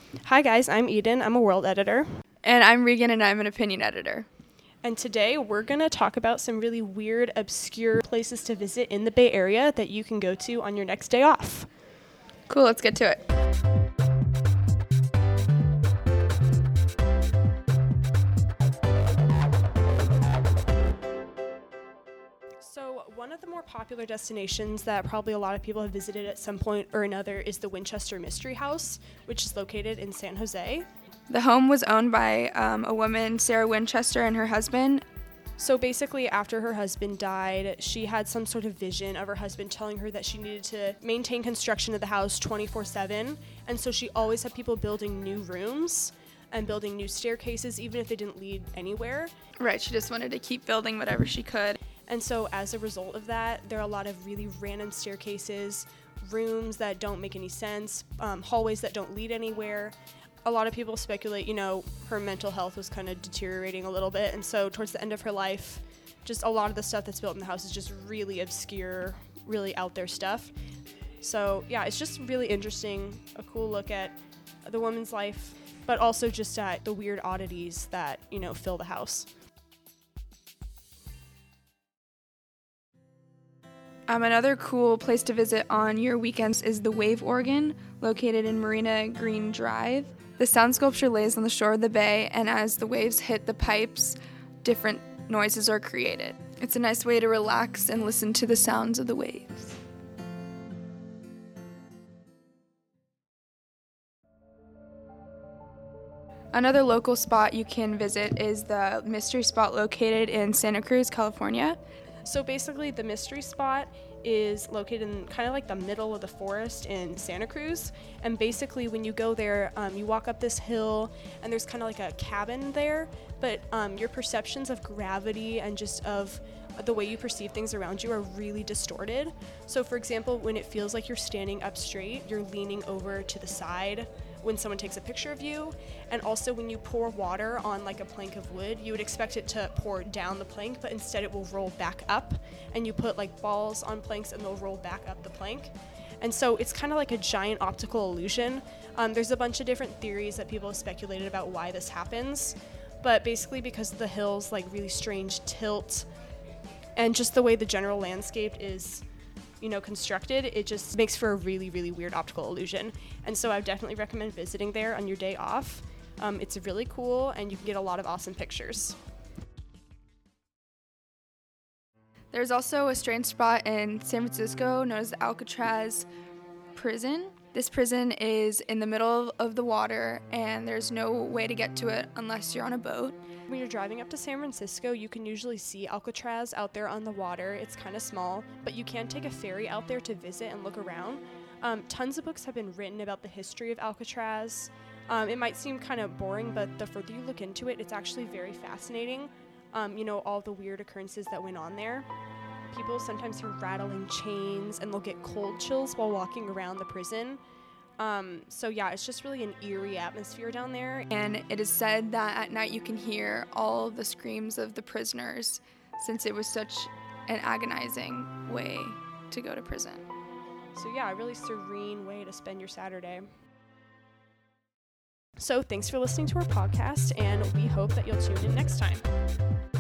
Hi guys, I'm Eden. I'm a world editor. And I'm Regan, and I'm an opinion editor. And today we're going to talk about some really weird, obscure places to visit in the Bay Area that you can go to on your next day off. Cool, let's get to it. So one of the more popular destinations that probably a lot of people have visited at some point or another is the Winchester Mystery House, which is located in San Jose. The home was owned by a woman, Sarah Winchester, and her husband. So basically, after her husband died, she had some sort of vision of her husband telling her that she needed to maintain construction of the house 24/7. And so she always had people building new rooms and building new staircases, even if they didn't lead anywhere. Right, she just wanted to keep building whatever she could. And so as a result of that, there are a lot of really random staircases, rooms that don't make any sense, hallways that don't lead anywhere. A lot of people speculate, her mental health was kind of deteriorating a little bit. And so towards the end of her life, just a lot of the stuff that's built in the house is just really obscure, really out there stuff. So yeah, it's just really interesting, a cool look at the woman's life, but also just at the weird oddities that, fill the house. Another cool place to visit on your weekends is the Wave Organ, located in Marina Green Drive. The sound sculpture lays on the shore of the bay, and as the waves hit the pipes, different noises are created. It's a nice way to relax and listen to the sounds of the waves. Another local spot you can visit is the Mystery Spot located in Santa Cruz, California. So basically, the Mystery Spot is located in kind of like the middle of the forest in Santa Cruz. And basically, when you go there, you walk up this hill, and there's kind of like a cabin there. But your perceptions of gravity and just of the way you perceive things around you are really distorted. So for example, when it feels like you're standing up straight, you're leaning over to the side when someone takes a picture of you. And also when you pour water on like a plank of wood, you would expect it to pour down the plank, but instead it will roll back up. And you put like balls on planks and they'll roll back up the plank. And so it's kind of like a giant optical illusion. There's a bunch of different theories that people have speculated about why this happens. But basically because the hill's like really strange tilt and just the way the general landscape is constructed, it just makes for a really, really weird optical illusion. And so I would definitely recommend visiting there on your day off. It's really cool, and you can get a lot of awesome pictures. There's also a strange spot in San Francisco known as the Alcatraz prison. This prison is in the middle of the water, and there's no way to get to it unless you're on a boat. When you're driving up to San Francisco, you can usually see Alcatraz out there on the water. It's kind of small, but you can take a ferry out there to visit and look around. Tons of books have been written about the history of Alcatraz. It might seem kind of boring, but the further you look into it, it's actually very fascinating. All the weird occurrences that went on there. People sometimes hear rattling chains, and they'll get cold chills while walking around the prison. So yeah, it's just really an eerie atmosphere down there. And it is said that at night you can hear all the screams of the prisoners, since it was such an agonizing way to go to prison. So yeah, a really serene way to spend your Saturday. So thanks for listening to our podcast, and we hope that you'll tune in next time.